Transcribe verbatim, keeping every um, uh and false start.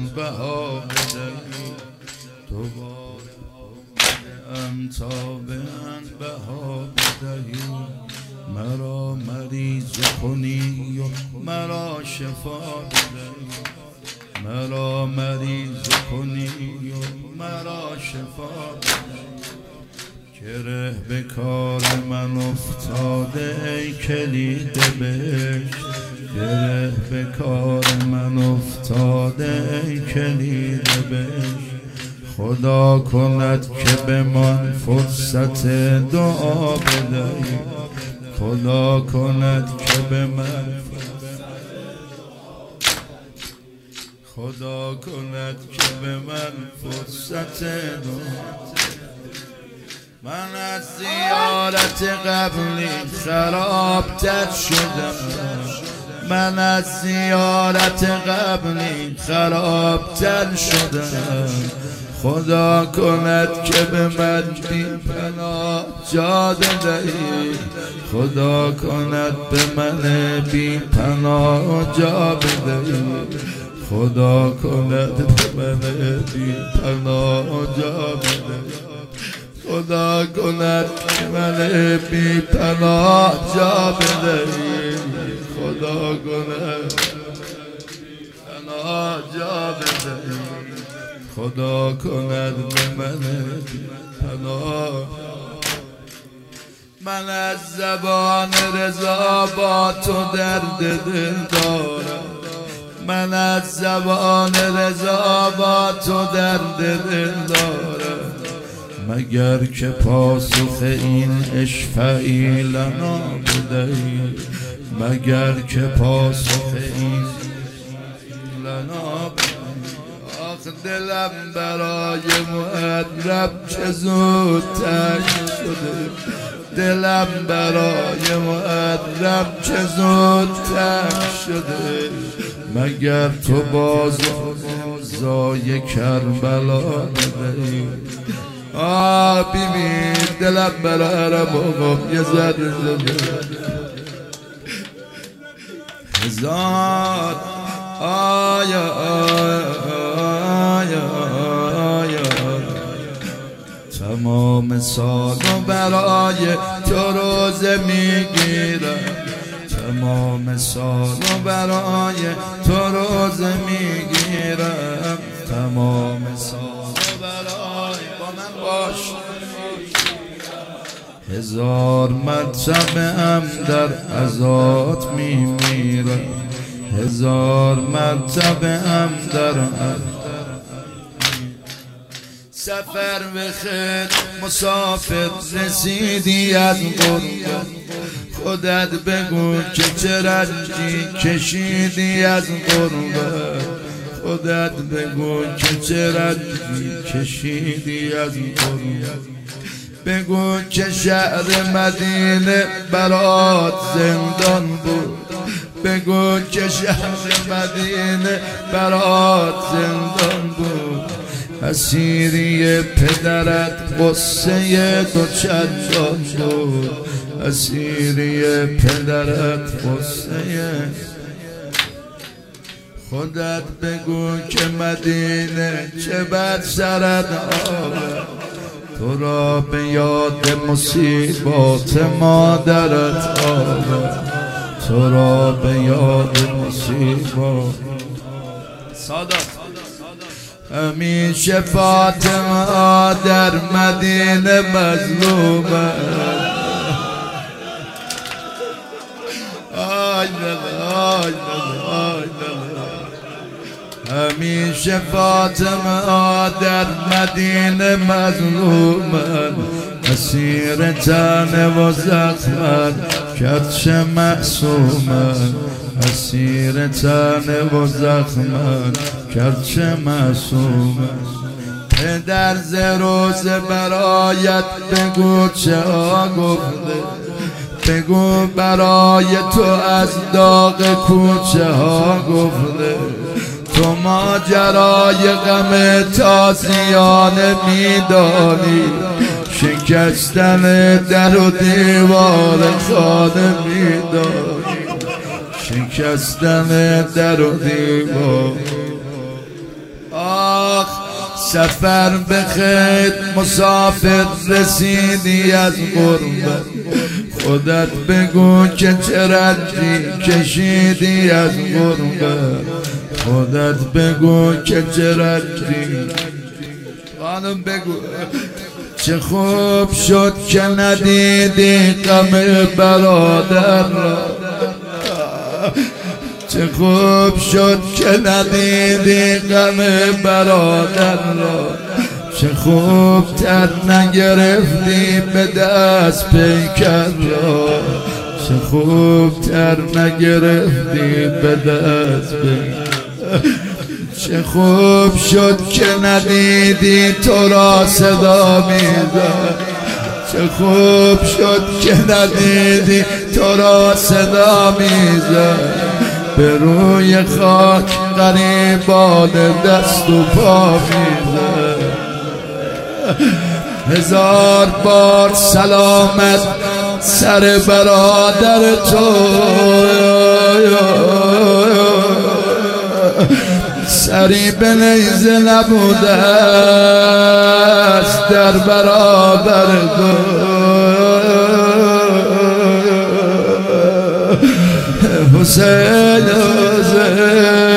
بها بدهی دوباره آمده‌ام تا به من بها بدهی مرا مریض کنی و مرا شفا بدهی مرا مریض کنی و مرا شفا بدهی گره به کار من افتاده ای کلید بهشت گره به کار من افتاده ای کلید بهشت خدا کند که به من فرصت دعا بدهی خدا کند که به من خدا کند که به من فرصت دعا من از زیارت قبلی خرابتر شدم من از زیارت قبلی خرابتر شدم خدا کند که به من بی پناه جا دهی خدا کند به من بی پناه جا بدهی خدا کند به من بی پناه جا بدهی خدا کند که من بی پناه جا بدهی خدا کند پناه جا بدهی خدا کند به من بی پناه من از زبان رضا با تو درد دل دارم من از زبان رضا با تو درد دل دارم مگر که پاسخ این اشفعی لنا بدهی مگر که پاسخ این لنا بدهی آخ دلم برای مؤدب چه زود تنگ شده دلم برای مؤدب چه زود تنگ شده مگر تو باز زای کربلا بدهی آه بیبی دلم برای ربوغم یه ذره هزار آیا آیا آیا تمام سالو برای تو روزه میگیرم تمام سالو برای تو روزه میگیرم تمام سالو برای با من باش هزار مرتبه هم در عزات میمیرم هزار مرتبه هم در سفر بخیر مسافر رسیدی از غربت خودت بگو که چه رنجی کشیدی از غربت خودت بگو که چه رنجی کشیدی از غربت بگو که شهر مدینه برات زندان بود بگو که شهر مدینه برات زندان بود اسیری پدرت قصه دو چندان بود اسیری پدرت قصه خودت بگو که مدینه چه بد سرت آورد تو را به یاد مصیبات مادرت آورد تو را به یاد مصیبات سادات همیشه فاطمه در مدینه مظلومه آی آی آی همیشه فاطمه در مدینه مظلومه اسیر تن و زخمن کتش معصومن اسیر تن و زخمن کتش معصومن پدر ز روز برایت بگو چه ها گفته بگو برای تو از داغ کوچه ها گفته تو ماجرای غم تازیانه میدانی شکستن در و دیوار خانه میدانی شکستن در و دیوار سفر بخیر مسافر رسیدی از غربت خودت بگو که چه رنجی کشیدی از غربت خودت بگو که چه رنجی خانم بگو چه خوب شد که ندیدی غم برادر را چه خوب شد که ندیدی غم برادر را چه خوب تر نگرفتی به دست پیکر را چه خوب تر نگرفتی به دست پیکر چه خوب شد که ندیدی تو را صدا میزد چه خوب شد که ندیدی تو را صدا میزد به روی خاک غریبان دست و پا میزد هزار بار سلامت سر برادر تو سری به نیزه نبوده است در برابر تو حسین حسین